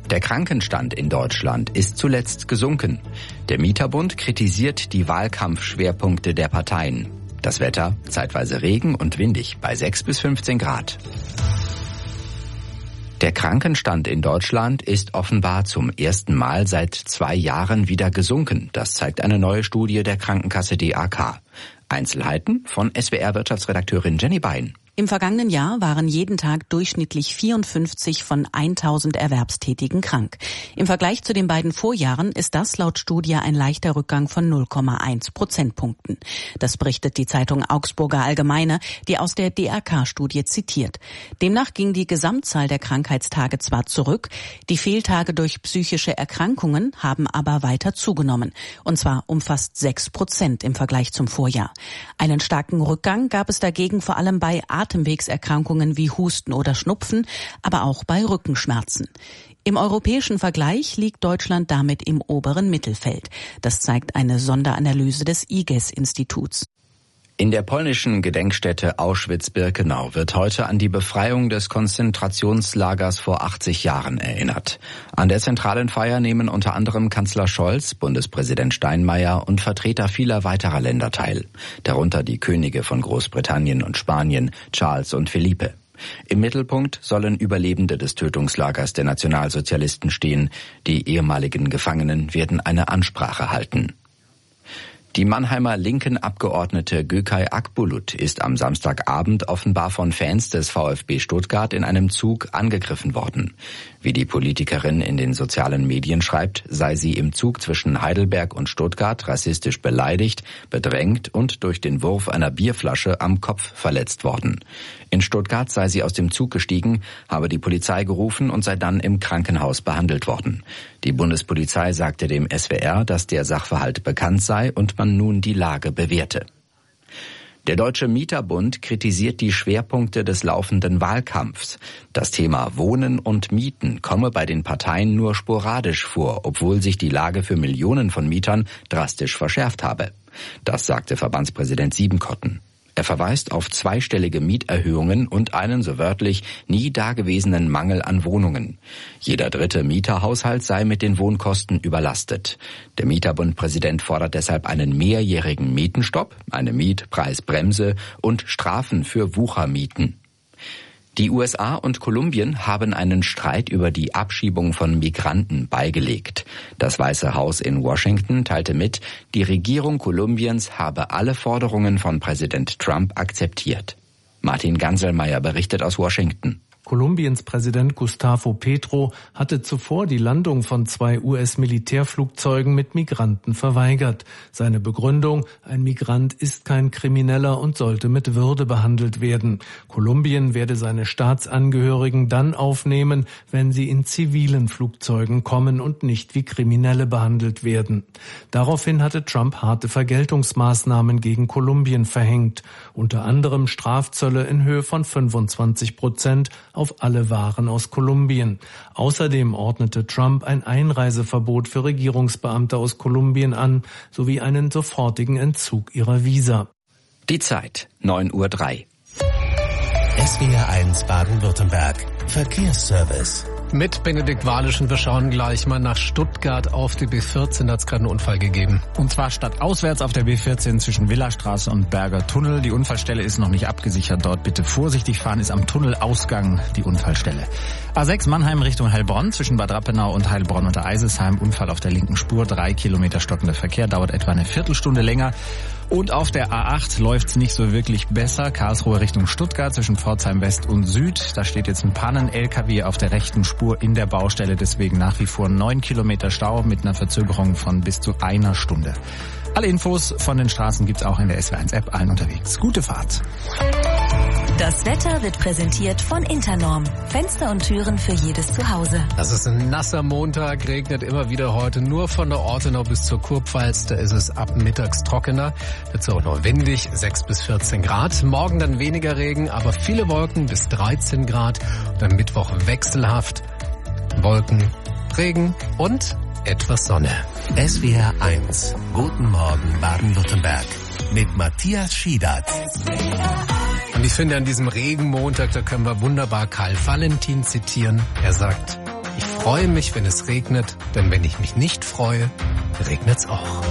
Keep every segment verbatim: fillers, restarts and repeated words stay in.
Der Krankenstand in Deutschland ist zuletzt gesunken. Der Mieterbund kritisiert die Wahlkampfschwerpunkte der Parteien. Das Wetter, zeitweise Regen und windig bei sechs bis fünfzehn Grad. Der Krankenstand in Deutschland ist offenbar zum ersten Mal seit zwei Jahren wieder gesunken. Das zeigt eine neue Studie der Krankenkasse D A K. Einzelheiten von S W R-Wirtschaftsredakteurin Jenny Bein. Im vergangenen Jahr waren jeden Tag durchschnittlich vierundfünfzig von tausend Erwerbstätigen krank. Im Vergleich zu den beiden Vorjahren ist das laut Studie ein leichter Rückgang von null Komma eins Prozentpunkten. Das berichtet die Zeitung Augsburger Allgemeine, die aus der D A K-Studie zitiert. Demnach ging die Gesamtzahl der Krankheitstage zwar zurück, die Fehltage durch psychische Erkrankungen haben aber weiter zugenommen. Und zwar um fast sechs Prozent im Vergleich zum Vorjahr. Einen starken Rückgang gab es dagegen vor allem bei Atemwegserkrankungen wie Husten oder Schnupfen, aber auch bei Rückenschmerzen. Im europäischen Vergleich liegt Deutschland damit im oberen Mittelfeld. Das zeigt eine Sonderanalyse des I G E S-Instituts. In der polnischen Gedenkstätte Auschwitz-Birkenau wird heute an die Befreiung des Konzentrationslagers vor achtzig Jahren erinnert. An der zentralen Feier nehmen unter anderem Kanzler Scholz, Bundespräsident Steinmeier und Vertreter vieler weiterer Länder teil. Darunter die Könige von Großbritannien und Spanien, Charles und Felipe. Im Mittelpunkt sollen Überlebende des Tötungslagers der Nationalsozialisten stehen. Die ehemaligen Gefangenen werden eine Ansprache halten. Die Mannheimer linken Abgeordnete Gökay Akbulut ist am Samstagabend offenbar von Fans des VfB Stuttgart in einem Zug angegriffen worden. Wie die Politikerin in den sozialen Medien schreibt, sei sie im Zug zwischen Heidelberg und Stuttgart rassistisch beleidigt, bedrängt und durch den Wurf einer Bierflasche am Kopf verletzt worden. In Stuttgart sei sie aus dem Zug gestiegen, habe die Polizei gerufen und sei dann im Krankenhaus behandelt worden. Die Bundespolizei sagte dem S W R, dass der Sachverhalt bekannt sei und man nun die Lage bewerte. Der Deutsche Mieterbund kritisiert die Schwerpunkte des laufenden Wahlkampfs. Das Thema Wohnen und Mieten komme bei den Parteien nur sporadisch vor, obwohl sich die Lage für Millionen von Mietern drastisch verschärft habe. Das sagte Verbandspräsident Siebenkotten. Er verweist auf zweistellige Mieterhöhungen und einen, so wörtlich, nie dagewesenen Mangel an Wohnungen. Jeder dritte Mieterhaushalt sei mit den Wohnkosten überlastet. Der Mieterbund-Präsident fordert deshalb einen mehrjährigen Mietenstopp, eine Mietpreisbremse und Strafen für Wuchermieten. Die U S A und Kolumbien haben einen Streit über die Abschiebung von Migranten beigelegt. Das Weiße Haus in Washington teilte mit, die Regierung Kolumbiens habe alle Forderungen von Präsident Trump akzeptiert. Martin Ganselmeier berichtet aus Washington. Kolumbiens Präsident Gustavo Petro hatte zuvor die Landung von zwei U S-Militärflugzeugen mit Migranten verweigert. Seine Begründung: ein Migrant ist kein Krimineller und sollte mit Würde behandelt werden. Kolumbien werde seine Staatsangehörigen dann aufnehmen, wenn sie in zivilen Flugzeugen kommen und nicht wie Kriminelle behandelt werden. Daraufhin hatte Trump harte Vergeltungsmaßnahmen gegen Kolumbien verhängt, unter anderem Strafzölle in Höhe von fünfundzwanzig Prozent auf alle Waren aus Kolumbien. Außerdem ordnete Trump ein Einreiseverbot für Regierungsbeamte aus Kolumbien an, sowie einen sofortigen Entzug ihrer Visa. Die Zeit, neun Uhr drei. S W R eins Baden-Württemberg. Verkehrsservice. Mit Benedikt Waleschen, wir schauen gleich mal nach Stuttgart auf die B vierzehn, da hat es gerade einen Unfall gegeben. Und zwar stadtauswärts auf der B vierzehn zwischen Villastraße und Berger Tunnel. Die Unfallstelle ist noch nicht abgesichert, dort bitte vorsichtig fahren, ist am Tunnelausgang die Unfallstelle. A sechs Mannheim Richtung Heilbronn zwischen Bad Rappenau und Heilbronn unter Eisesheim, Unfall auf der linken Spur, drei Kilometer stockender Verkehr, dauert etwa eine Viertelstunde länger. Und auf der A acht läuft's nicht so wirklich besser. Karlsruhe Richtung Stuttgart zwischen Pforzheim West und Süd. Da steht jetzt ein Pannen-L K W auf der rechten Spur in der Baustelle. Deswegen nach wie vor neun Kilometer Stau mit einer Verzögerung von bis zu einer Stunde. Alle Infos von den Straßen gibt's auch in der S W R eins App, allen unterwegs. Gute Fahrt. Das Wetter wird präsentiert von Internorm. Fenster und Türen für jedes Zuhause. Das ist ein nasser Montag, regnet immer wieder heute nur von der Ortenau bis zur Kurpfalz. Da ist es ab mittags trockener, wird es auch noch windig, sechs bis vierzehn Grad. Morgen dann weniger Regen, aber viele Wolken bis dreizehn Grad. Und am Mittwoch wechselhaft Wolken, Regen und etwas Sonne. S W R eins. Guten Morgen Baden-Württemberg. Mit Matthias Schiedert. Und ich finde, an diesem Regenmontag, da können wir wunderbar Karl Valentin zitieren. Er sagt, ich freue mich, wenn es regnet, denn wenn ich mich nicht freue, regnet's auch.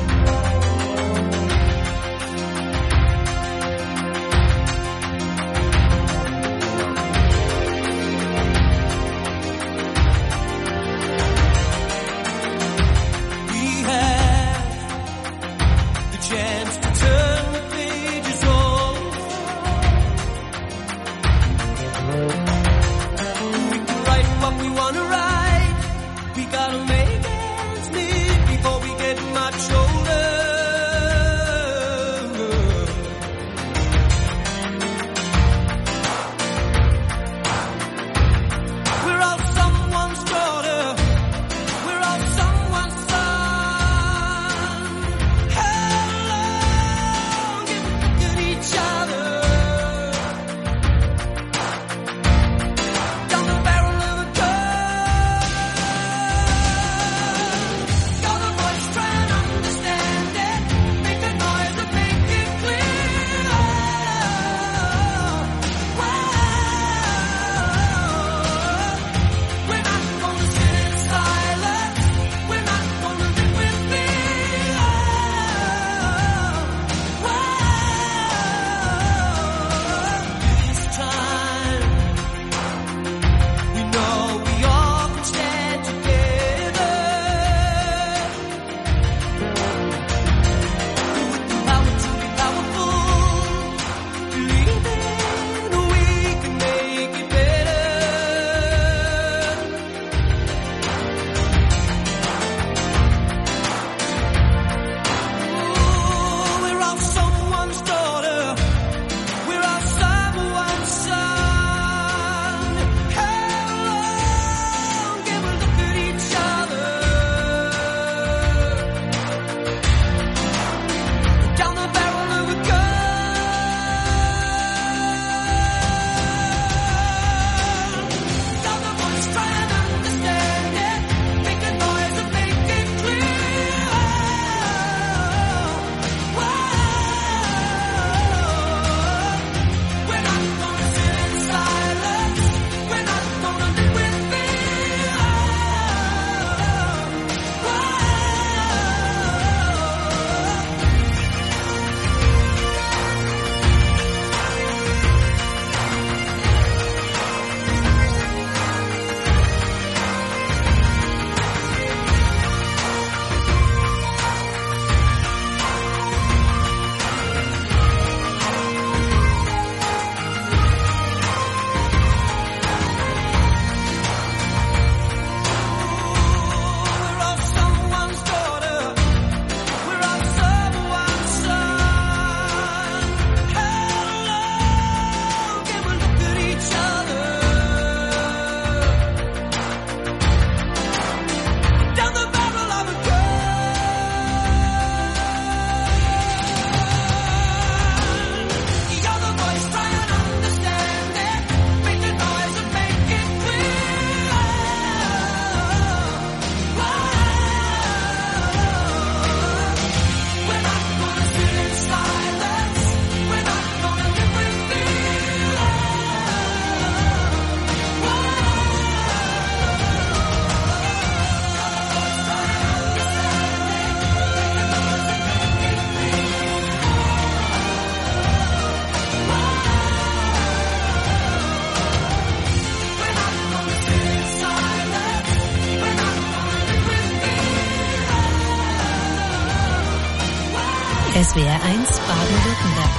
S W R eins Baden-Württemberg.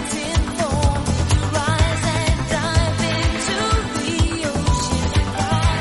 Bye.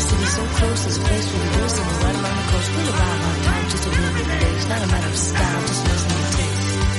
city so close, there's a place for the ghosts and we're right along the coast. We'll arrive on time, just a little bit late. It's not a matter of style, just listen to taste.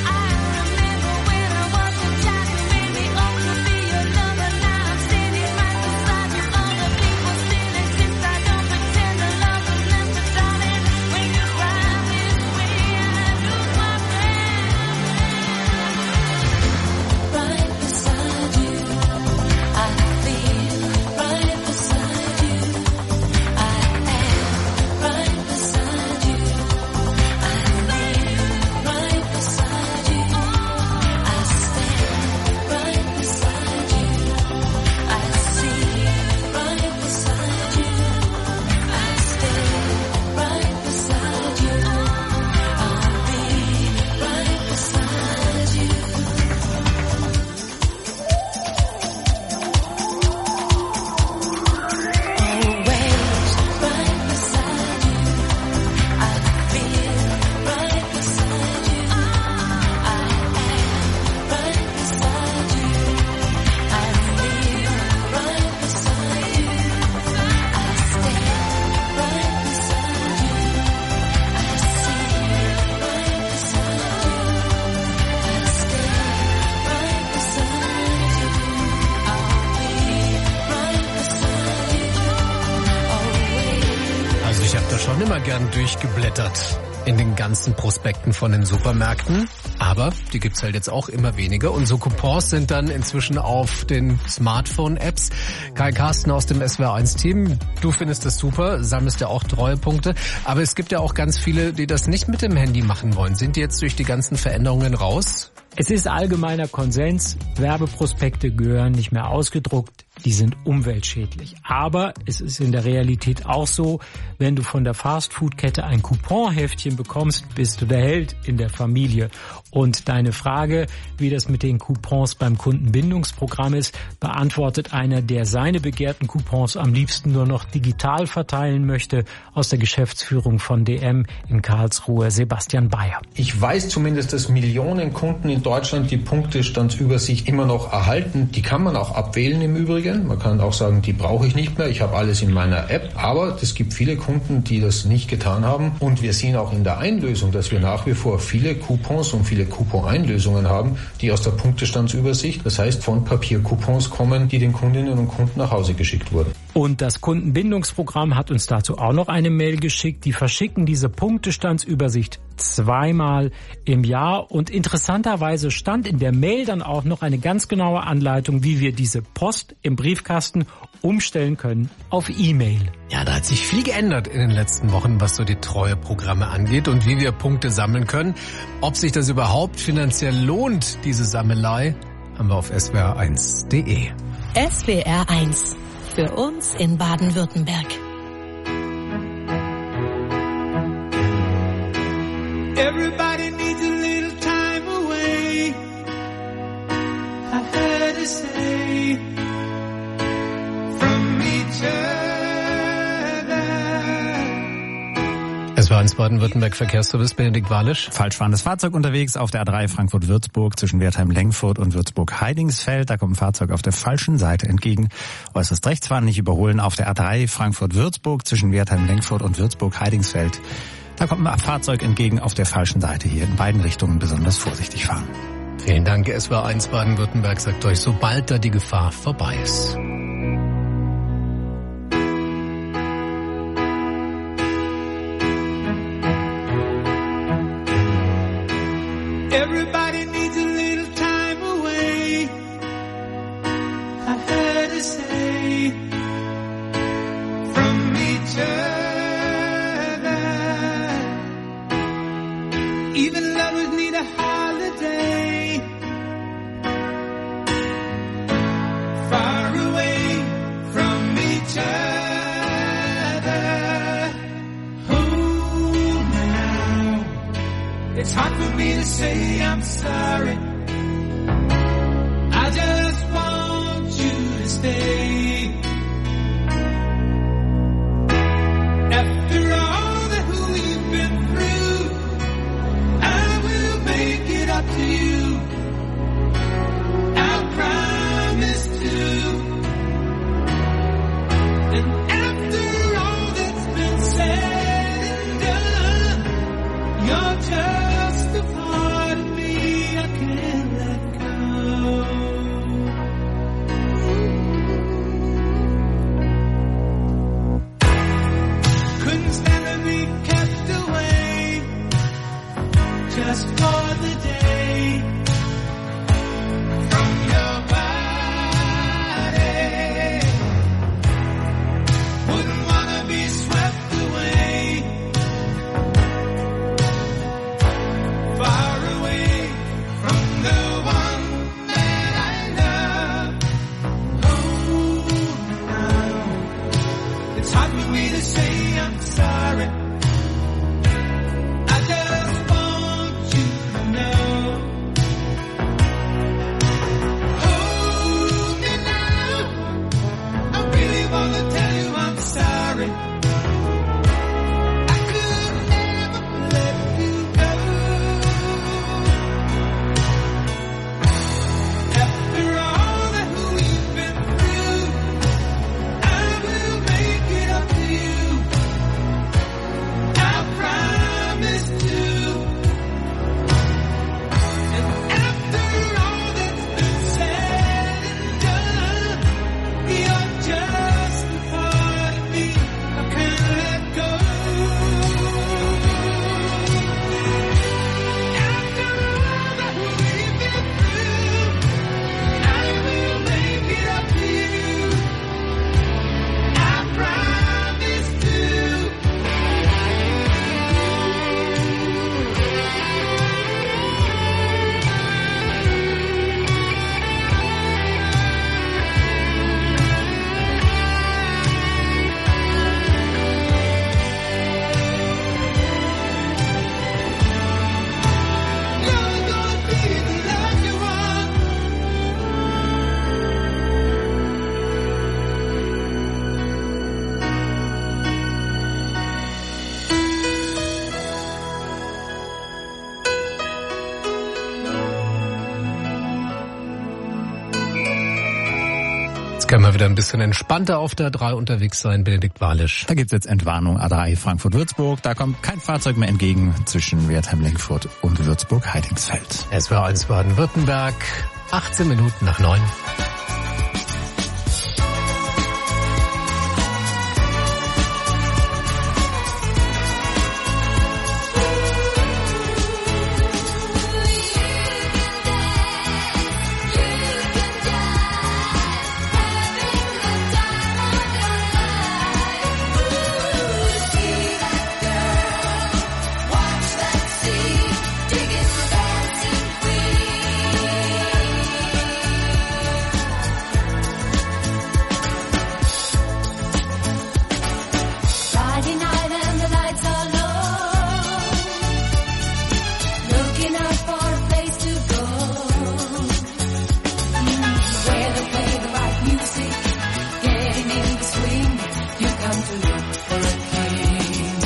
Immer gern durchgeblättert in den ganzen Prospekten von den Supermärkten. Aber die gibt's halt jetzt auch immer weniger. Und so Coupons sind dann inzwischen auf den Smartphone-Apps. Kai Carsten aus dem S W R eins Team, du findest das super, sammelst ja auch Treuepunkte. Aber es gibt ja auch ganz viele, die das nicht mit dem Handy machen wollen. Sind die jetzt durch die ganzen Veränderungen raus? Es ist allgemeiner Konsens, Werbeprospekte gehören nicht mehr ausgedruckt, die sind umweltschädlich. Aber es ist in der Realität auch so, wenn du von der Fastfood-Kette ein Couponheftchen bekommst, bist du der Held in der Familie. Und deine Frage, wie das mit den Coupons beim Kundenbindungsprogramm ist, beantwortet einer, der seine begehrten Coupons am liebsten nur noch digital verteilen möchte, aus der Geschäftsführung von D M in Karlsruhe, Sebastian Bayer. Ich weiß zumindest, dass Millionen Kunden in Deutschland die Punktestandsübersicht immer noch erhalten. Die kann man auch abwählen im Übrigen. Man kann auch sagen, die brauche ich nicht mehr. Ich habe alles in meiner App. Aber es gibt viele Kunden, die das nicht getan haben. Und wir sehen auch in der Einlösung, dass wir nach wie vor viele Coupons und viele Coupon-Einlösungen haben, die aus der Punktestandsübersicht, das heißt von Papiercoupons kommen, die den Kundinnen und Kunden nach Hause geschickt wurden. Und das Kundenbindungsprogramm hat uns dazu auch noch eine Mail geschickt. Die verschicken diese Punktestandsübersicht zweimal im Jahr. Und interessanterweise stand in der Mail dann auch noch eine ganz genaue Anleitung, wie wir diese Post im Briefkasten umstellen können auf E-Mail. Ja, da hat sich viel geändert in den letzten Wochen, was so die Treueprogramme angeht und wie wir Punkte sammeln können. Ob sich das überhaupt finanziell lohnt, diese Sammelei, haben wir auf S W R eins punkt de. S W R eins. Für uns in Baden-Württemberg. Everybody needs a little time away. I heard her say from each other. Es war ins Baden-Württemberg Verkehrsservice, Benedikt Walisch. Falsch fahrendes Fahrzeug unterwegs auf der A drei Frankfurt-Würzburg zwischen Wertheim-Lengfurt und Würzburg-Heidingsfeld. Da kommt ein Fahrzeug auf der falschen Seite entgegen. Äußerst rechts fahren, nicht überholen auf der A drei Frankfurt-Würzburg zwischen Wertheim-Lengfurt und Würzburg-Heidingsfeld. Da kommt ein Fahrzeug entgegen auf der falschen Seite. Hier in beiden Richtungen besonders vorsichtig fahren. Vielen Dank. S W R eins Baden-Württemberg sagt euch, sobald da die Gefahr vorbei ist. Everybody needs a little time away. I heard her say from each other. Even lovers need a holiday. Far away from each other. Oh, now it's hard for me to say I'm sorry. I just want you to stay. After all that we've been through, I will make it up to you. I promise to. And after It's hard for me to say I'm sorry. I just want you to know. Hold me now. I really want to tell you I'm sorry. I could never let you go. After all that we've been through, I will make it up to you. I promise to. And after all that's been said and done, you're just a part of me. I can't let go. After all that we've been through, I will make it up to you. I promise to. You're gonna be the lucky one. Jetzt können wir wieder ein bisschen entspannter auf der drei unterwegs sein, Benedikt Walisch. Da gibt's jetzt Entwarnung A drei Frankfurt-Würzburg. Da kommt kein Fahrzeug mehr entgegen zwischen Wertheim-Lenkfurt und Würzburg-Heidingsfeld. S W R eins Baden-Württemberg, achtzehn Minuten nach neun. Friday night and the lights are low. Looking out for a place to go. Where they play the right music, getting in the swing. You come to look for a king.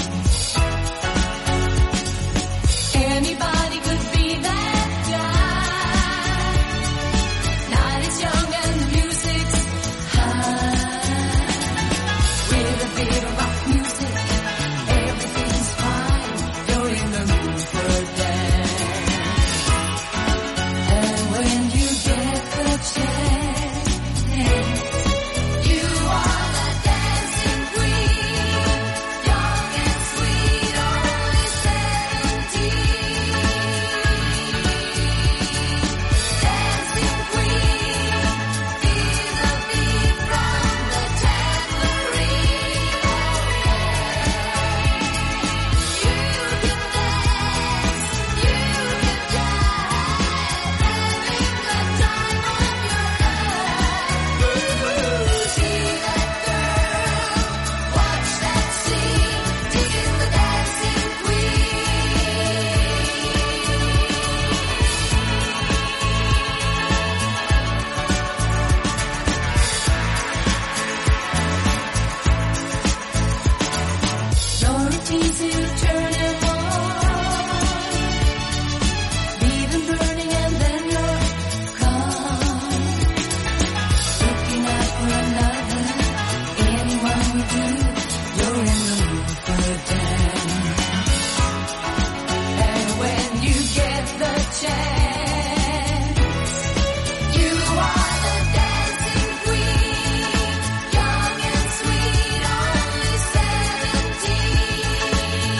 Anybody could be that guy. Night is young and the music's high. With a bit of rock music, everything's fine. You're in the mood for a dance. And when you get the chance, you are the dancing queen. Young and sweet, only seventeen. Dancing queen, feel the beat from the tambourine. Your routine to turn it on. Leave them burning and then you're gone. Looking out for another, anyone will do. You're in the mood for a dance. And when you get the chance, you are the dancing queen. Young and sweet, only seventeen.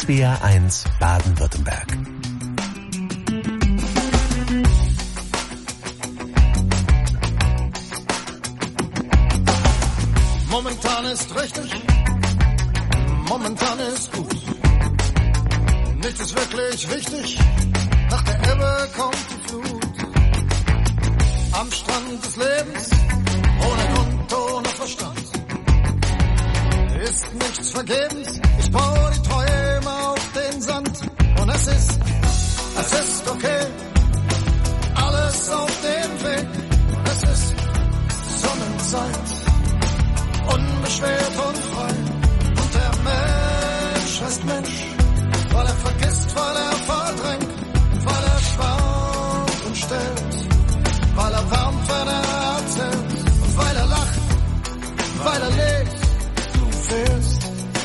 S W R eins Baden-Württemberg. Momentan ist richtig, momentan ist gut. Nichts ist wirklich wichtig, nach der Ebbe kommt die Flut. Am Strand des Lebens, ohne Grund, ohne Verstand, ist nichts vergebens. Ich baue die Träume auf den Sand und es ist, es ist okay, alles auf dem Weg. Und es ist Sonnenzeit, unbeschwert und frei. Und der Mensch heißt Mensch, weil er vergisst, weil er verdrängt, weil er schwammt und stellt, weil er wärmt, wenn er erzählt, und weil er lacht, weil er lebt, du fehlst.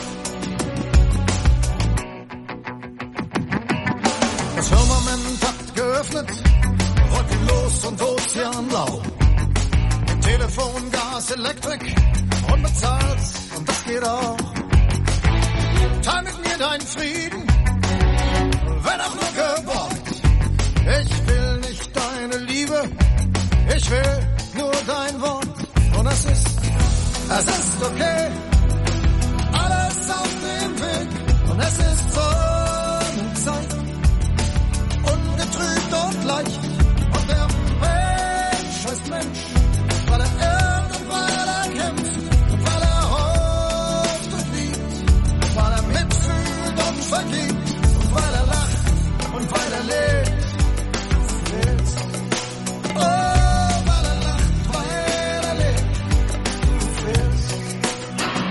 Das Firmament hat geöffnet, wolkenlos und ozeanblau. Telefon, Gas, Elektrik, unbezahlt, und das geht auch. Teil mit mir deinen Frieden, wenn auch nur geborgt. Ich will nicht deine Liebe, ich will nur dein Wort. Und es ist, es ist okay, alles auf dem Weg. Und es ist Sonnenzeit, ungetrübt und leicht. Und der Mensch heißt Mensch, weil er irrt und weil er kämpft, und weil er hofft und liebt, weil er mitfühlt und vergibt, und weil er lacht und weil er lebt. Oh, weil er lacht, weil er lebt. Du fehlst.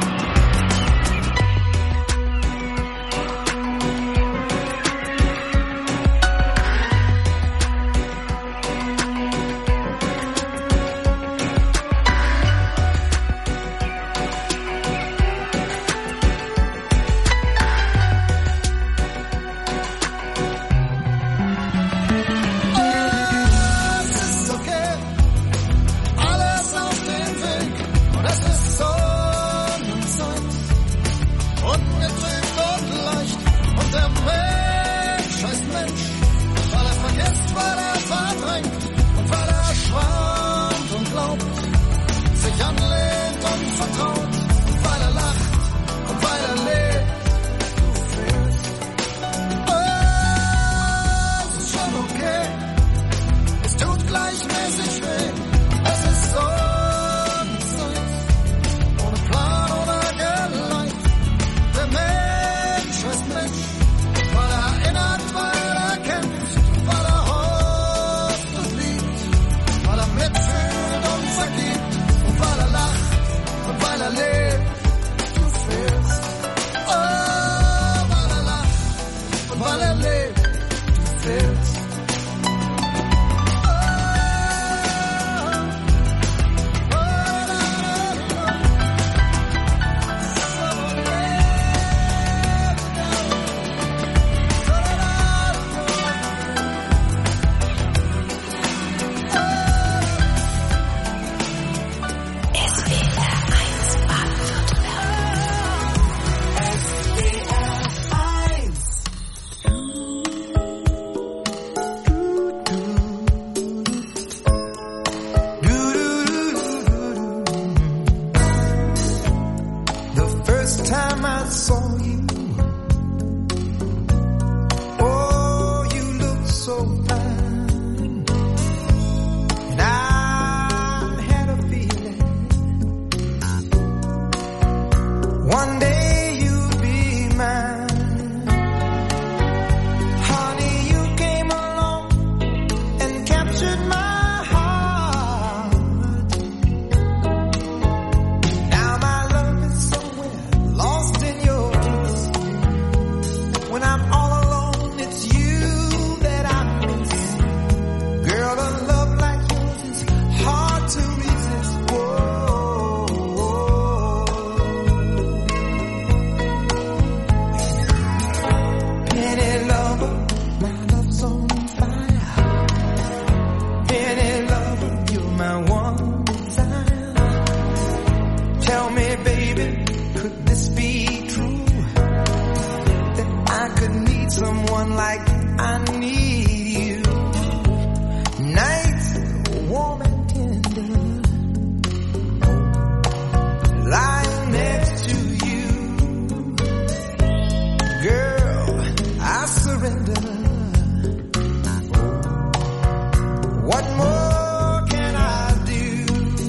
What more can I do?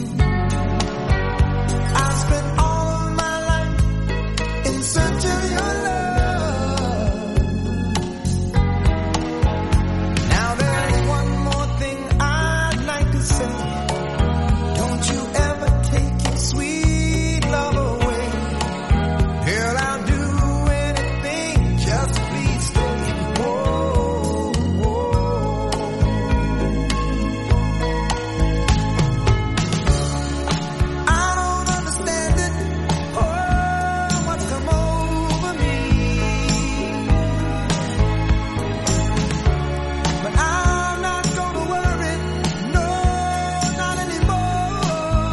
I spent all of my life in search of your love. Now there's one more thing I'd like to say. Don't you ever take your sweet love away. Girl, I'll do anything just to please stay. Whoa, whoa. I don't understand it. Oh, what's come over me? But I'm not gonna worry. No, not anymore.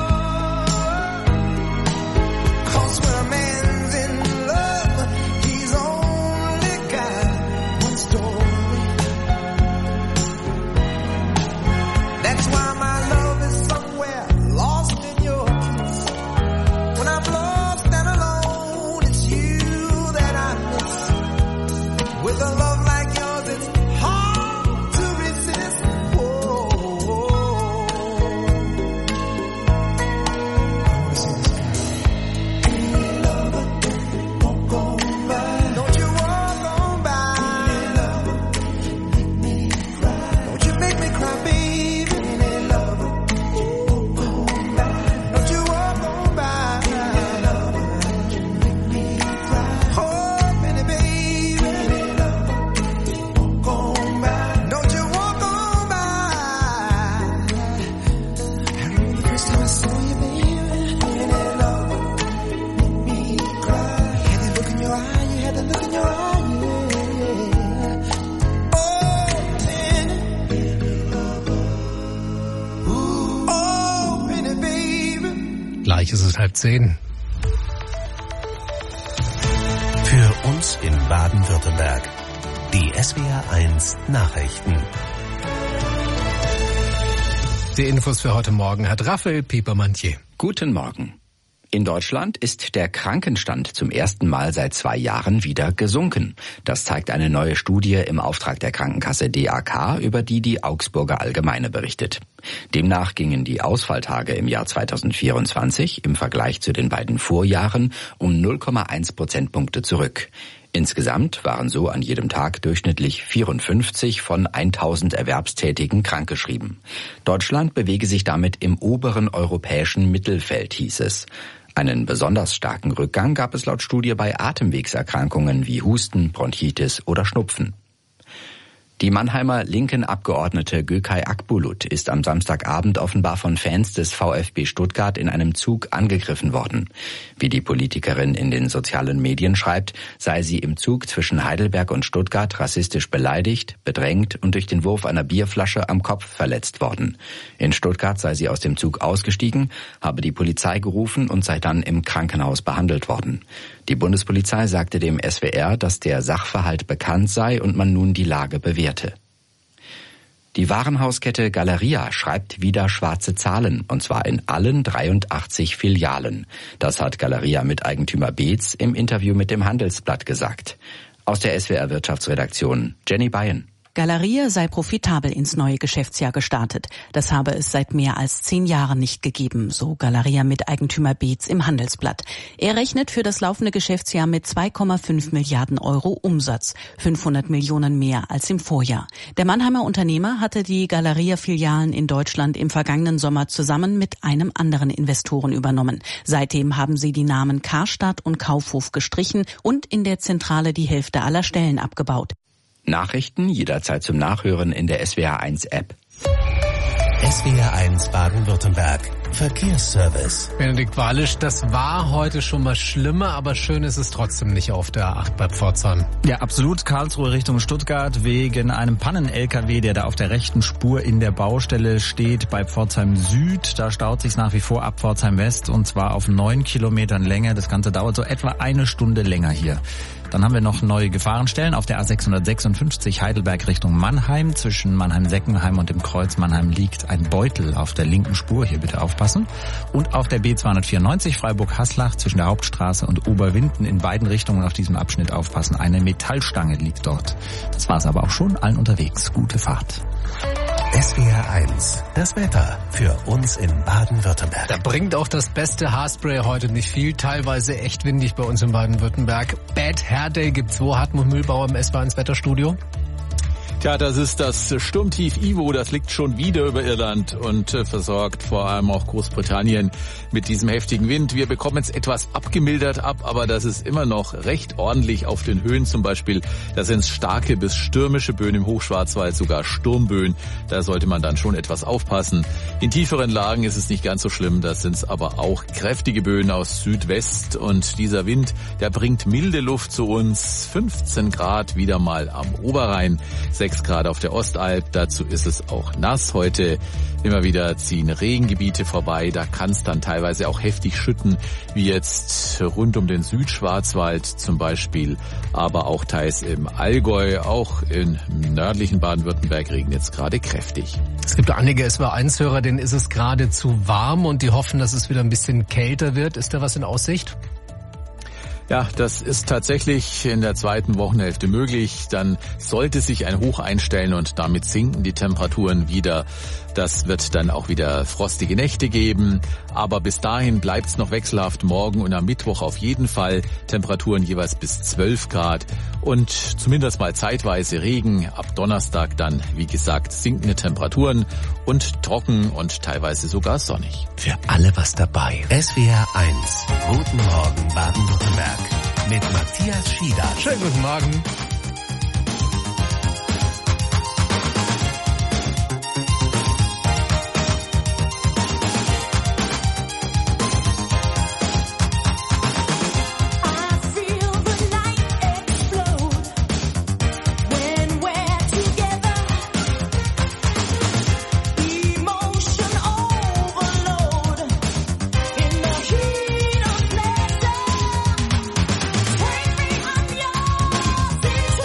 'Cause when a man's in love, he's only got one story. That's why my love is somewhere lost in your kiss. When I'm lost and alone, it's you that I miss. With a love like yours, it's hard to resist. Whoa, whoa. I wanna say this again. Hey, lover, don't go by. Don't you walk on by. Hey, lover, make me cry. Don't you make me cry, baby. Hey, lover, don't go by. Don't you walk on by. Hey, lover, make me cry. Oh, Penny, baby. Hey, lover, don't go by. Don't you walk on by. I remember the first time I saw you, baby. Hey, lover, make me cry. You had that look in your eye. You had that look in your eye. Yeah. Oh, Penny. Ooh, oh, Penny, baby. Gleich ist es halb zehn. Für uns in Baden-Württemberg. Die S W R eins Nachrichten. Die Infos für heute Morgen hat Raphael Piepermantier. Guten Morgen. In Deutschland ist der Krankenstand zum ersten Mal seit zwei Jahren wieder gesunken. Das zeigt eine neue Studie im Auftrag der Krankenkasse D A K, über die die Augsburger Allgemeine berichtet. Demnach gingen die Ausfalltage im Jahr zweitausendvierundzwanzig im Vergleich zu den beiden Vorjahren um null Komma eins Prozentpunkte zurück. Insgesamt waren so an jedem Tag durchschnittlich vierundfünfzig von tausend Erwerbstätigen krankgeschrieben. Deutschland bewege sich damit im oberen europäischen Mittelfeld, hieß es. Einen besonders starken Rückgang gab es laut Studie bei Atemwegserkrankungen wie Husten, Bronchitis oder Schnupfen. Die Mannheimer linken Abgeordnete Gökay Akbulut ist am Samstagabend offenbar von Fans des VfB Stuttgart in einem Zug angegriffen worden. Wie die Politikerin in den sozialen Medien schreibt, sei sie im Zug zwischen Heidelberg und Stuttgart rassistisch beleidigt, bedrängt und durch den Wurf einer Bierflasche am Kopf verletzt worden. In Stuttgart sei sie aus dem Zug ausgestiegen, habe die Polizei gerufen und sei dann im Krankenhaus behandelt worden. Die Bundespolizei sagte dem S W R, dass der Sachverhalt bekannt sei und man nun die Lage bewerte. Die Warenhauskette Galeria schreibt wieder schwarze Zahlen, und zwar in allen dreiundachtzig Filialen. Das hat Galeria-Miteigentümer Beetz im Interview mit dem Handelsblatt gesagt. Aus der S W R-Wirtschaftsredaktion Jenny Bayen. Galeria sei profitabel ins neue Geschäftsjahr gestartet. Das habe es seit mehr als zehn Jahren nicht gegeben, so Galeria-Miteigentümer Beetz im Handelsblatt. Er rechnet für das laufende Geschäftsjahr mit zwei Komma fünf Milliarden Euro Umsatz, fünfhundert Millionen mehr als im Vorjahr. Der Mannheimer Unternehmer hatte die Galeria-Filialen in Deutschland im vergangenen Sommer zusammen mit einem anderen Investoren übernommen. Seitdem haben sie die Namen Karstadt und Kaufhof gestrichen und in der Zentrale die Hälfte aller Stellen abgebaut. Nachrichten jederzeit zum Nachhören in der S W R eins App. S W R eins Baden-Württemberg. Verkehrsservice. Benedikt Walisch, das war heute schon mal schlimmer, aber schön ist es trotzdem nicht auf der A acht bei Pforzheim. Ja, absolut. Karlsruhe Richtung Stuttgart wegen einem Pannen-L K W, der da auf der rechten Spur in der Baustelle steht bei Pforzheim Süd. Da staut sich nach wie vor ab Pforzheim West und zwar auf neun Kilometern Länge. Das Ganze dauert so etwa eine Stunde länger hier. Dann haben wir noch neue Gefahrenstellen auf der A sechshundertsechsundfünfzig Heidelberg Richtung Mannheim. Zwischen Mannheim-Seckenheim und dem Kreuz Mannheim liegt ein Beutel auf der linken Spur. Hier bitte aufpassen. Und auf der B zweihundertvierundneunzig Freiburg-Haslach zwischen der Hauptstraße und Oberwinden in beiden Richtungen auf diesem Abschnitt aufpassen. Eine Metallstange liegt dort. Das war's aber auch schon. Allen unterwegs. Gute Fahrt. S W R eins, das Wetter für uns in Baden-Württemberg. Da bringt auch das beste Haarspray heute nicht viel. Teilweise echt windig bei uns in Baden-Württemberg. Bad Hair Day gibt's wo? Hartmut Mühlbauer im S W R eins Wetterstudio. Tja, das ist das Sturmtief Ivo, das liegt schon wieder über Irland und äh, versorgt vor allem auch Großbritannien mit diesem heftigen Wind. Wir bekommen es etwas abgemildert ab, aber das ist immer noch recht ordentlich auf den Höhen zum Beispiel. Da sind es starke bis stürmische Böen im Hochschwarzwald, sogar Sturmböen. Da sollte man dann schon etwas aufpassen. In tieferen Lagen ist es nicht ganz so schlimm, da sind es aber auch kräftige Böen aus Südwest. Und dieser Wind, der bringt milde Luft zu uns, fünfzehn Grad wieder mal am Oberrhein, sechs Grad auf der Ostalb, dazu ist es auch nass heute. Immer wieder ziehen Regengebiete vorbei, da kann es dann teilweise auch heftig schütten, wie jetzt rund um den Südschwarzwald zum Beispiel, aber auch teils im Allgäu, auch im nördlichen Baden-Württemberg regnet es gerade kräftig. Es gibt einige S W R eins Hörer, denen ist es gerade zu warm und die hoffen, dass es wieder ein bisschen kälter wird. Ist da was in Aussicht? Ja, das ist tatsächlich in der zweiten Wochenhälfte möglich. Dann sollte sich ein Hoch einstellen und damit sinken die Temperaturen wieder. Das wird dann auch wieder frostige Nächte geben. Aber bis dahin bleibt's noch wechselhaft. Morgen und am Mittwoch auf jeden Fall Temperaturen jeweils bis zwölf Grad. Und zumindest mal zeitweise Regen. Ab Donnerstag dann, wie gesagt, sinkende Temperaturen und trocken und teilweise sogar sonnig. Für alle was dabei. S W R eins. Guten Morgen Baden-Württemberg. Mit Matthias Schieder. Schönen guten Morgen. Take me on your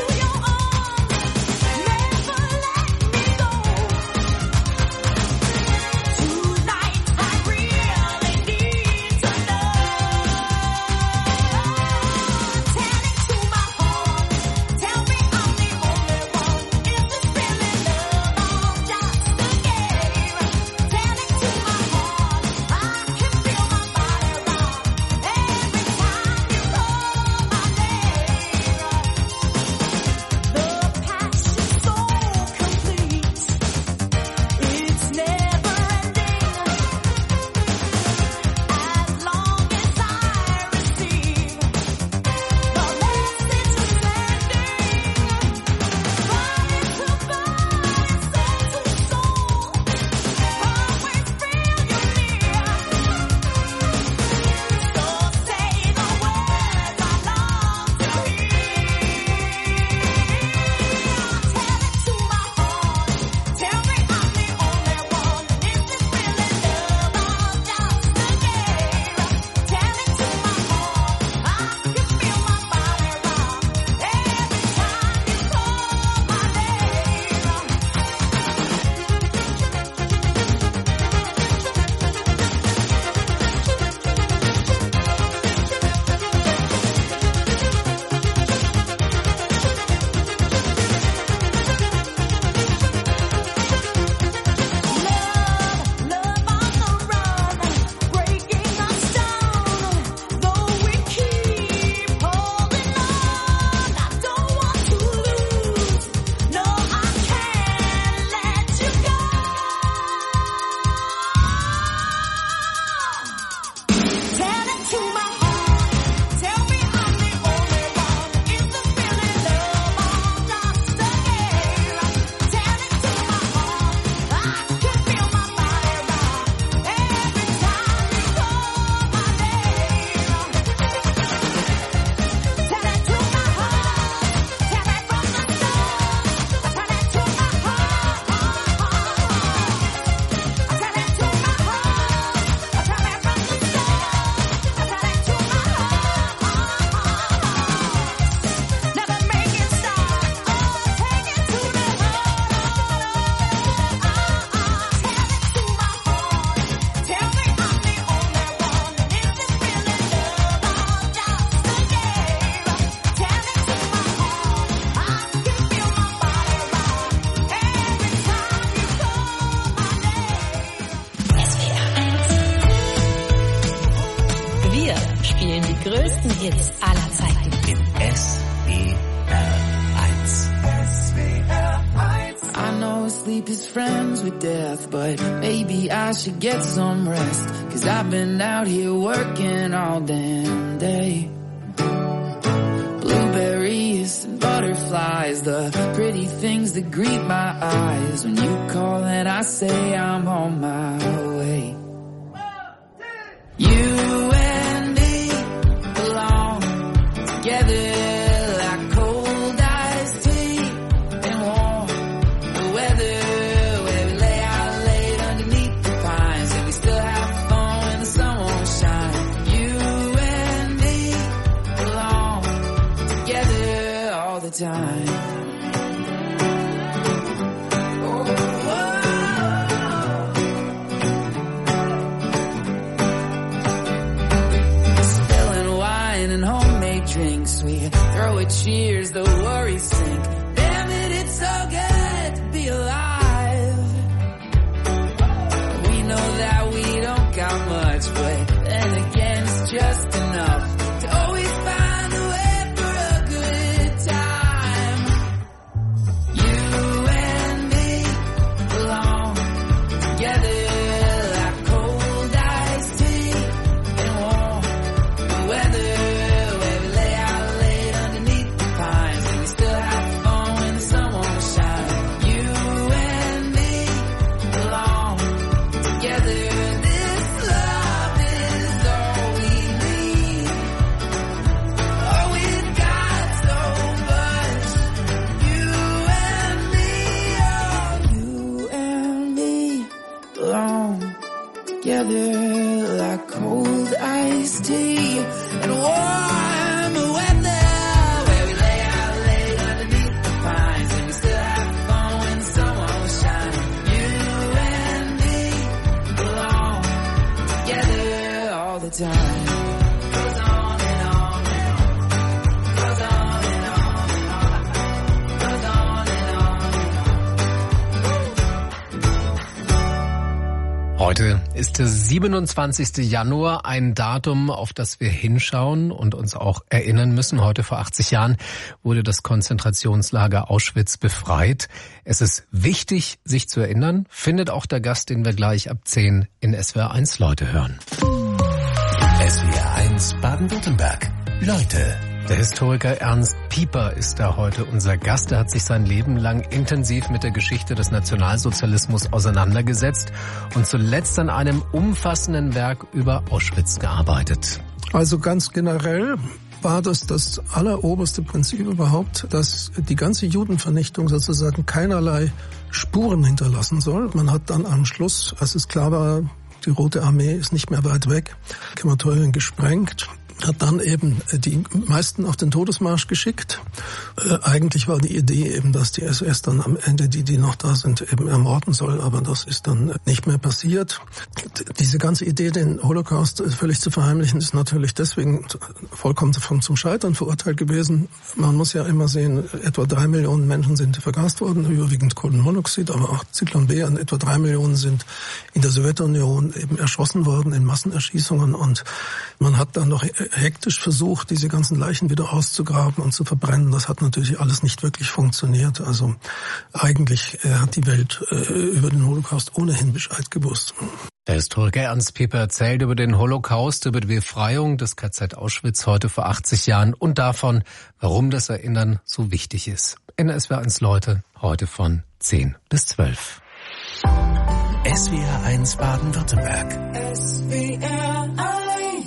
Hits aller Zeiten. In S W R eins. I know sleep is friends with death, but maybe I should get some rest, 'cause I've been out here working all damn day. Blueberries and butterflies, the pretty things that greet my eyes. When you call and I say I'm on my way. You and me belong together. Time. Oh, spilling wine and homemade drinks, we throw a cheers, the worries sink. Damn it, it's so good to be alive. We know that we don't got much, but then again it's just enough to always find a way for a good time. Together like cold iced tea and warm weather, where we lay out late underneath the pines, and we still have fun when the sun won't shine. You and me belong together all the time. Goes on and on and on. Goes on and on and on. Goes on and on and on. Heute ist der siebenundzwanzigster Januar, ein Datum, auf das wir hinschauen und uns auch erinnern müssen. Heute vor achtzig Jahren wurde das Konzentrationslager Auschwitz befreit. Es ist wichtig, sich zu erinnern, findet auch der Gast, den wir gleich ab zehn in S W R eins Leute hören. S W R eins Baden-Württemberg. Leute. Der Historiker Ernst Pieper ist da heute unser Gast. Er hat sich sein Leben lang intensiv mit der Geschichte des Nationalsozialismus auseinandergesetzt und zuletzt an einem umfassenden Werk über Auschwitz gearbeitet. Also ganz generell war das das alleroberste Prinzip überhaupt, dass die ganze Judenvernichtung sozusagen keinerlei Spuren hinterlassen soll. Man hat dann am Schluss, als es klar war, die Rote Armee ist nicht mehr weit weg, Krematorien gesprengt, hat dann eben die meisten auf den Todesmarsch geschickt. Äh, eigentlich war die Idee eben, dass die S S dann am Ende die, die noch da sind, eben ermorden soll, aber das ist dann nicht mehr passiert. Diese ganze Idee, den Holocaust völlig zu verheimlichen, ist natürlich deswegen vollkommen zum Scheitern verurteilt gewesen. Man muss ja immer sehen, etwa drei Millionen Menschen sind vergast worden, überwiegend Kohlenmonoxid, aber auch Zyklon B, und etwa drei Millionen sind in der Sowjetunion eben erschossen worden in Massenerschießungen, und man hat dann noch hektisch versucht, diese ganzen Leichen wieder auszugraben und zu verbrennen. Das hat natürlich alles nicht wirklich funktioniert. Also eigentlich äh, hat die Welt äh, über den Holocaust ohnehin Bescheid gewusst. Der Historiker Ernst Pieper erzählt über den Holocaust, über die Befreiung des K Z Auschwitz heute vor achtzig Jahren und davon, warum das Erinnern so wichtig ist. In S W R eins Leute, heute von zehn bis zwölf. S W R eins Baden-Württemberg. S W R eins.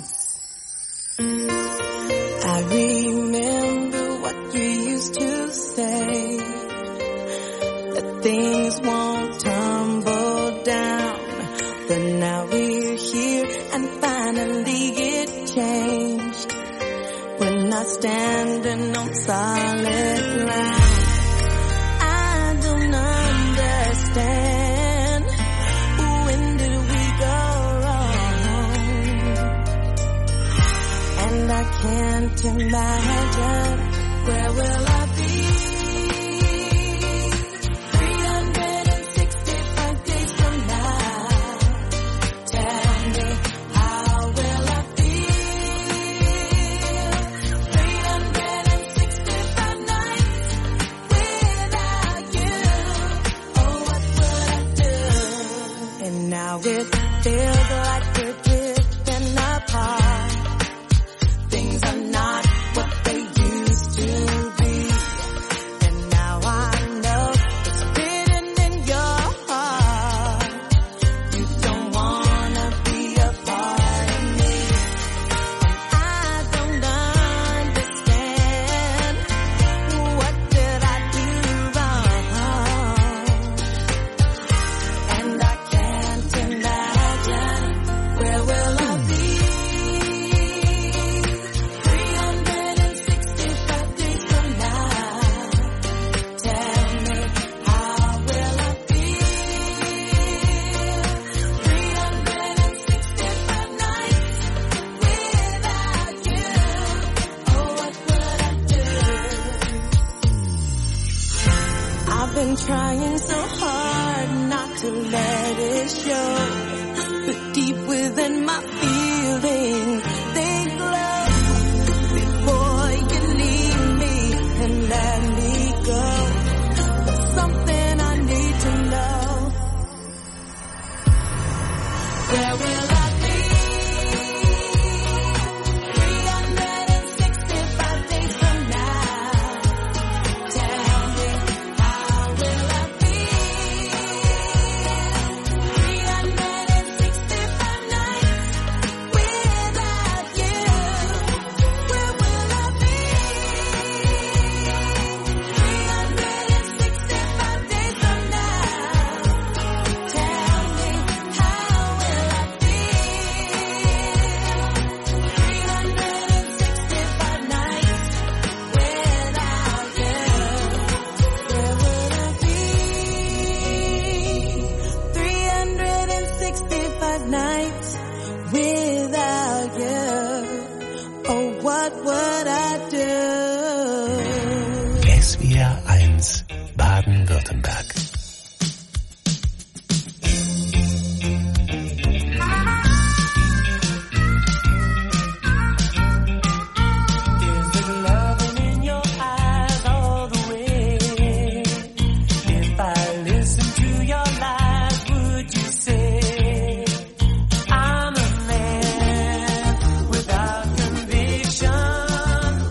I remember what you used to say, that things won't tumble down, but now we're here and finally it changed. We're not standing on solid ground. I don't understand, when did we go wrong? And I can't imagine, where will I be? three hundred sixty-five days from now. Tell me, how will I feel? it feels like we're drifting apart. Things are not what they used to be. And now I know it's written in your heart. You don't wanna be a part of me. And I don't understand. What did I do wrong? And I can't imagine where will I be three hundred sixty-five days from now. Tell me, how will I feel three hundred sixty-five nights without you? Oh, what would I do? I've been trying so hard not to let it show, but deep within my feelings, they glow. Before you leave me and let me go, there's something I need to know. Where will I be three hundred sixty-five days from now? Tell me, how will I feel three hundred sixty-five nights without you? Where will I be three hundred sixty-five days from now? Tell me, how will I feel three hundred sixty-five nights without you? Where will I be three hundred sixty-five nights without you? Oh, what would I do? S W R eins Baden-Württemberg. Is it loving in your eyes all the way? If I listen to your lies, would you say I'm a man without conviction?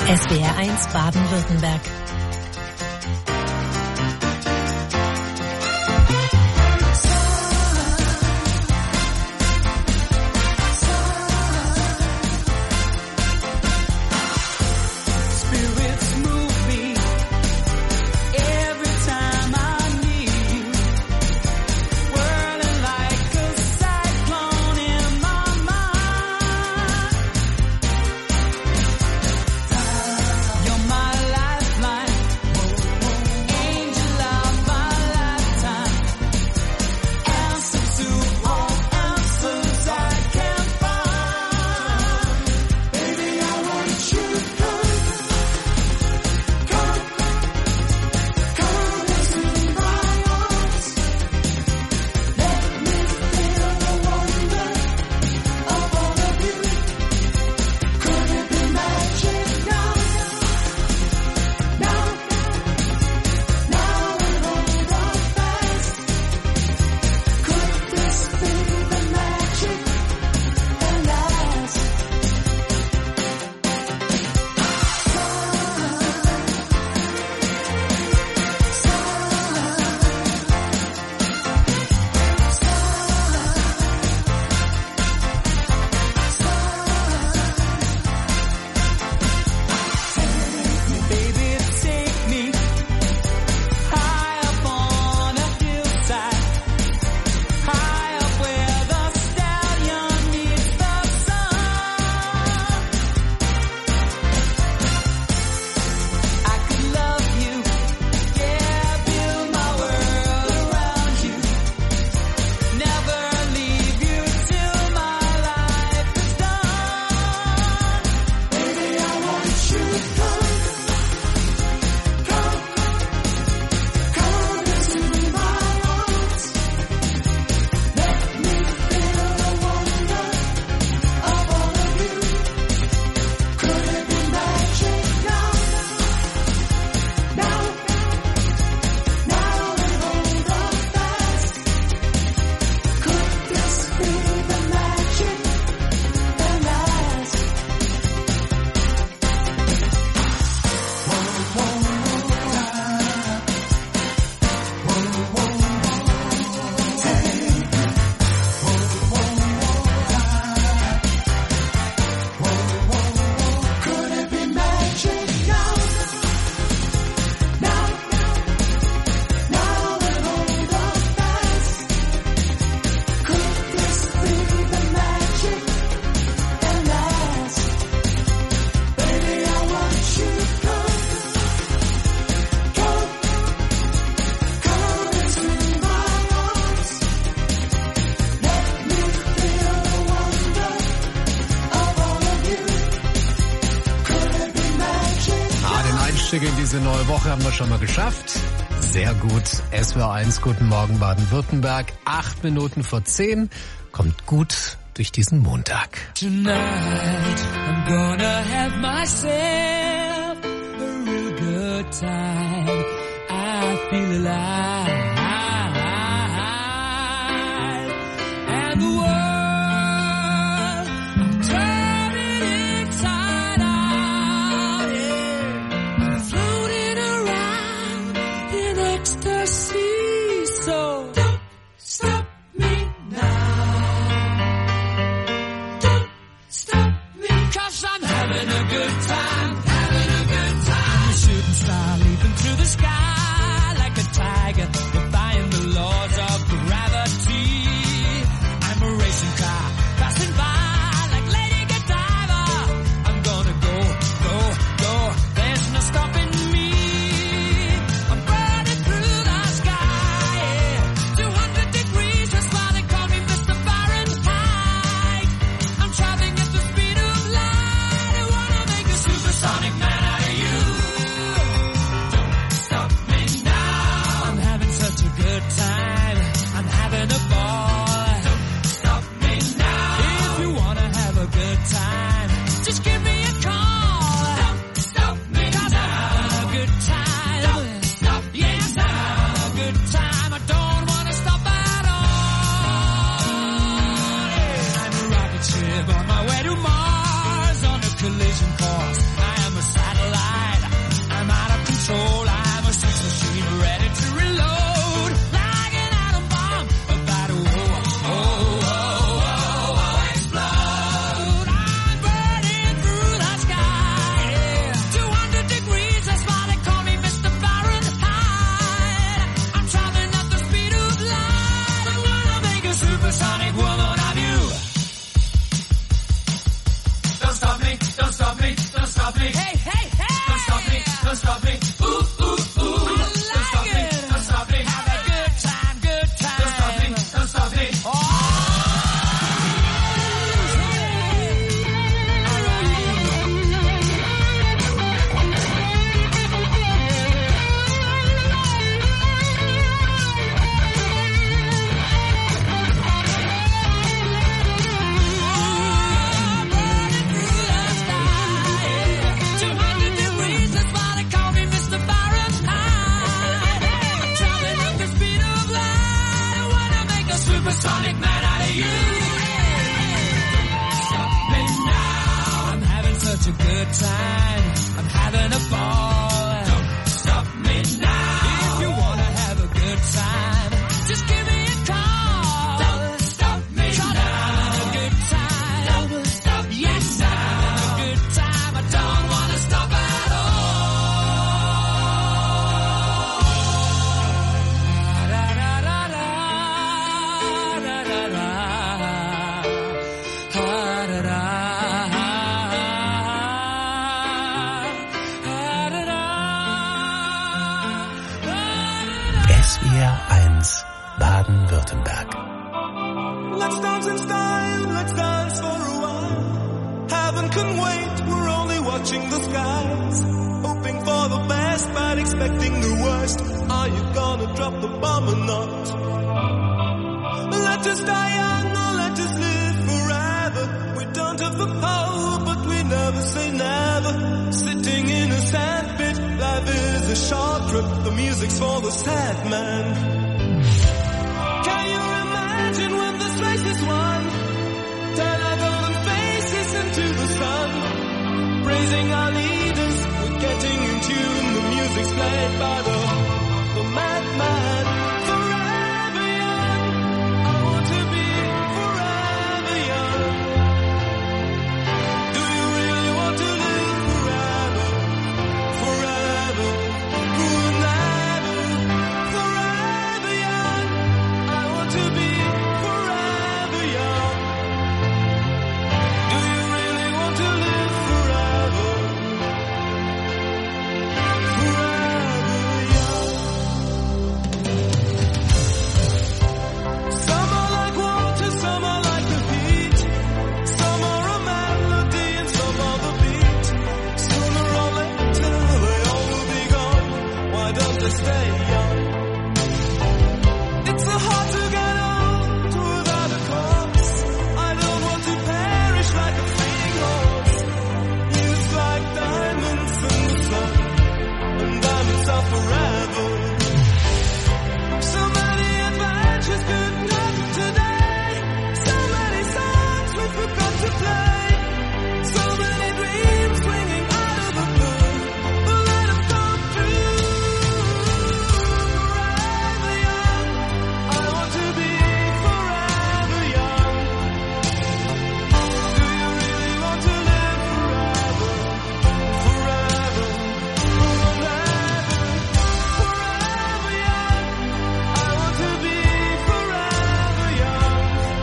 S W R eins Baden-Württemberg. In diese neue Woche haben wir schon mal geschafft. Sehr gut. S W R eins, guten Morgen Baden-Württemberg. Acht Minuten vor zehn. Kommt gut durch diesen Montag. Tonight I'm gonna have myself a real good time. I feel alive. And the world I'm turning inside out. Yeah. I'm floating around in ecstasy. So don't stop me now. Don't stop me, 'cause I'm having a good time. Having a good time. I'm a shooting star leaping through the sky like a tiger. If one can wait, we're only watching the skies, hoping for the best but expecting the worst. Are you gonna drop the bomb or not? Let us die young or let us live forever. We don't have the power but we never say never. Sitting in a sandpit, life is a short trip. The music's for the sad man. Can you imagine when this race is won? Turn our golden faces into the sun. Praising our leaders, we're getting in tune. The music's played by the, the madman. Forever young, I want to be forever young. Do you really want to live forever? Forever, forever, forever young. I want to be forever young. Do you really want to live forever? Forever young. Some are like water, some are like the heat. Some are a melody and some are the beat. Sooner or later they all will be gone. Why don't they stay young? It's so hard to get old without a cause. I don't want to perish like a fleeting horse. Used like diamonds in the sun, and diamonds are forever. So many adventures couldn't happen today. So many songs we forgot to play. So many dreams swinging out of the blue. But let them come true. Forever young, I want to be forever young. Do you really want to live forever? Forever, forever, forever young. I want to be forever young.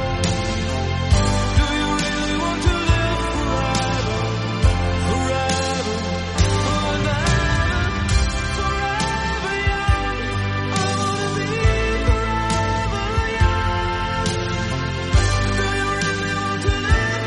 Do you really want to live forever? Forever, forever, forever young. I want to be forever young. Do you really want to live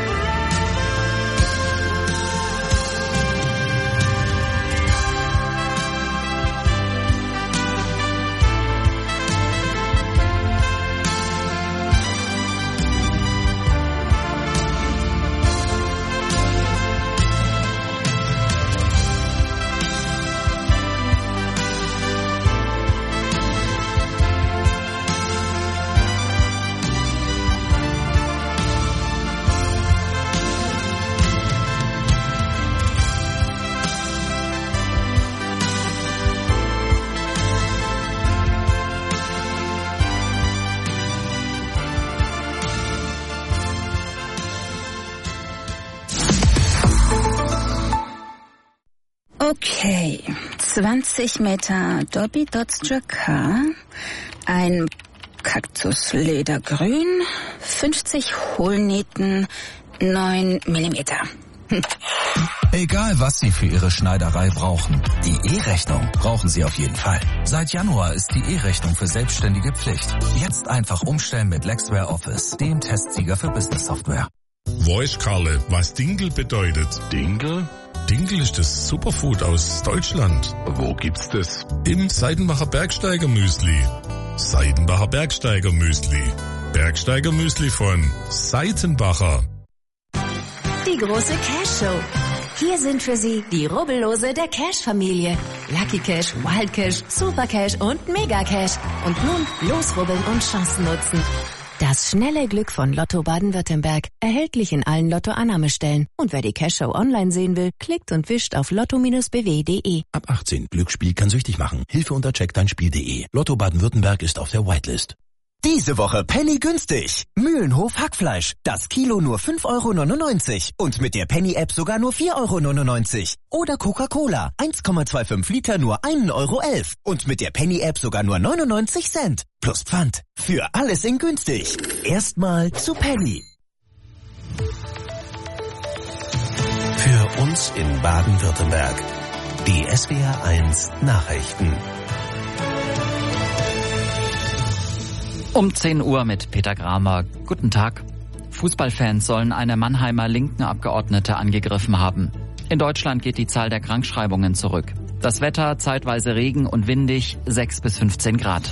Okay, zwanzig Meter Dobby Dots Jacquard, ein Kaktus Ledergrün, fünfzig Hohlnieten, neun Millimeter. Hm. Egal, was Sie für Ihre Schneiderei brauchen, die E-Rechnung brauchen Sie auf jeden Fall. Seit Januar ist die E-Rechnung für Selbstständige Pflicht. Jetzt einfach umstellen mit Lexware Office, dem Testsieger für Business Software. Weiß Karle, was Dinkel bedeutet? Dinkel? Dinkel ist das Superfood aus Deutschland. Wo gibt's das? Im Seidenbacher Bergsteiger Müsli. Seidenbacher Bergsteiger Müsli. Bergsteiger Müsli von Seitenbacher. Die große Cash Show. Hier sind für Sie die Rubbellose der Cash-Familie. Lucky Cash, Wild Cash, Super Cash und Mega Cash. Und nun losrubbeln und Chancen nutzen. Das schnelle Glück von Lotto Baden-Württemberg. Erhältlich in allen Lotto-Annahmestellen. Und wer die Cash-Show online sehen will, klickt und wischt auf lotto Bindestrich b w punkt de. Ab achtzehn. Glücksspiel kann süchtig machen. Hilfe unter check dein spiel punkt de. Lotto Baden-Württemberg ist auf der Whitelist. Diese Woche Penny günstig. Mühlenhof Hackfleisch. Das Kilo nur fünf Euro neunundneunzig. Und mit der Penny-App sogar nur vier Euro neunundneunzig. Oder Coca-Cola. eins Komma fünfundzwanzig Liter nur ein Euro elf. Und mit der Penny-App sogar nur neunundneunzig Cent. Plus Pfand. Für alles in günstig. Erstmal zu Penny. Für uns in Baden-Württemberg. Die S W R eins Nachrichten. Um zehn Uhr mit Peter Gramer. Guten Tag. Fußballfans sollen eine Mannheimer linken Abgeordnete angegriffen haben. In Deutschland geht die Zahl der Krankschreibungen zurück. Das Wetter zeitweise Regen und windig, sechs bis fünfzehn Grad.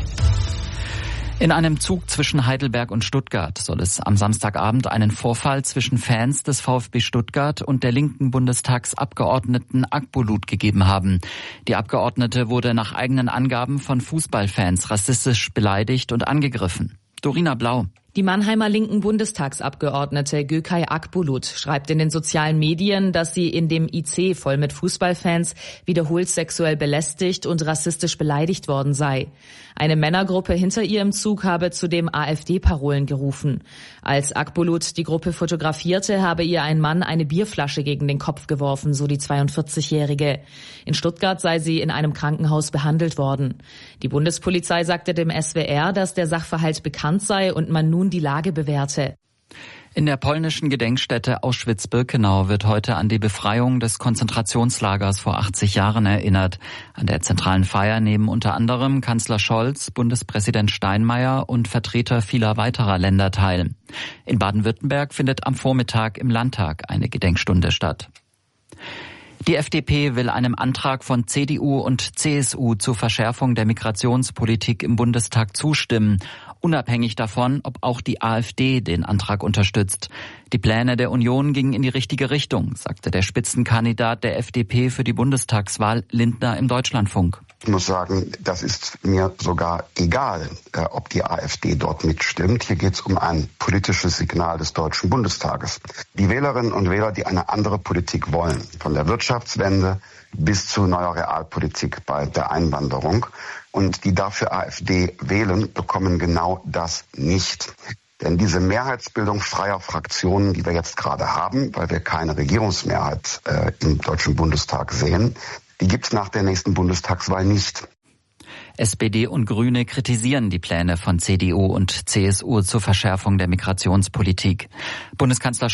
In einem Zug zwischen Heidelberg und Stuttgart soll es am Samstagabend einen Vorfall zwischen Fans des VfB Stuttgart und der linken Bundestagsabgeordneten Akbulut gegeben haben. Die Abgeordnete wurde nach eigenen Angaben von Fußballfans rassistisch beleidigt und angegriffen. Dorina Blau. Die Mannheimer linken Bundestagsabgeordnete Gökay Akbulut schreibt in den sozialen Medien, dass sie in dem I C voll mit Fußballfans wiederholt sexuell belästigt und rassistisch beleidigt worden sei. Eine Männergruppe hinter ihr im Zug habe zudem AfD-Parolen gerufen. Als Akbulut die Gruppe fotografierte, habe ihr ein Mann eine Bierflasche gegen den Kopf geworfen, so die zweiundvierzigjährige. In Stuttgart sei sie in einem Krankenhaus behandelt worden. Die Bundespolizei sagte dem S W R, dass der Sachverhalt bekannt sei und man nun die Lage bewerte. In der polnischen Gedenkstätte Auschwitz-Birkenau wird heute an die Befreiung des Konzentrationslagers vor achtzig Jahren erinnert. An der zentralen Feier nehmen unter anderem Kanzler Scholz, Bundespräsident Steinmeier und Vertreter vieler weiterer Länder teil. In Baden-Württemberg findet am Vormittag im Landtag eine Gedenkstunde statt. Die F D P will einem Antrag von C D U und C S U zur Verschärfung der Migrationspolitik im Bundestag zustimmen, unabhängig davon, ob auch die AfD den Antrag unterstützt. Die Pläne der Union gingen in die richtige Richtung, sagte der Spitzenkandidat der F D P für die Bundestagswahl Lindner im Deutschlandfunk. Ich muss sagen, das ist mir sogar egal, äh, ob die AfD dort mitstimmt. Hier geht es um ein politisches Signal des Deutschen Bundestages. Die Wählerinnen und Wähler, die eine andere Politik wollen, von der Wirtschaftswende bis zu neuer Realpolitik bei der Einwanderung und die dafür AfD wählen, bekommen genau das nicht. Denn diese Mehrheitsbildung freier Fraktionen, die wir jetzt gerade haben, weil wir keine Regierungsmehrheit äh, im Deutschen Bundestag sehen, die gibt es nach der nächsten Bundestagswahl nicht. S P D und Grüne kritisieren die Pläne von C D U und C S U zur Verschärfung der Migrationspolitik. Bundeskanzler